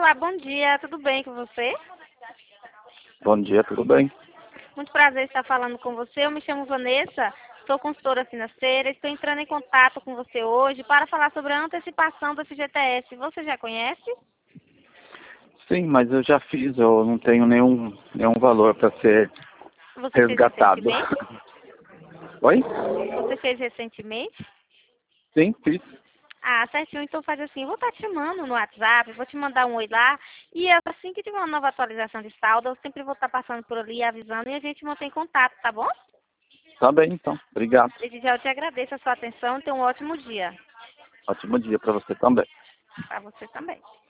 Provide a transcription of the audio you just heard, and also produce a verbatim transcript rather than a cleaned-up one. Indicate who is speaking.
Speaker 1: Olá, bom dia, tudo bem com você?
Speaker 2: Bom dia, tudo bem?
Speaker 1: Muito prazer estar falando com você. Eu me chamo Vanessa, sou consultora financeira. Estou entrando em contato com você hoje para falar sobre a antecipação do F G T S. Você já conhece?
Speaker 2: Sim, mas eu já fiz, eu não tenho nenhum, nenhum valor para ser
Speaker 1: Você fez
Speaker 2: resgatado.
Speaker 1: recentemente?
Speaker 2: Oi?
Speaker 1: Você fez recentemente?
Speaker 2: Sim, fiz.
Speaker 1: Ah, certinho. Então faz assim, eu vou estar te chamando no WhatsApp, vou te mandar um oi lá. E assim que tiver uma nova atualização de saldo, eu sempre vou estar passando por ali, avisando, e a gente mantém contato, tá bom?
Speaker 2: Tá bem, então. Obrigado.
Speaker 1: Desde já eu te agradeço a sua atenção e tenha um ótimo dia.
Speaker 2: Ótimo dia para você também.
Speaker 1: Para você também.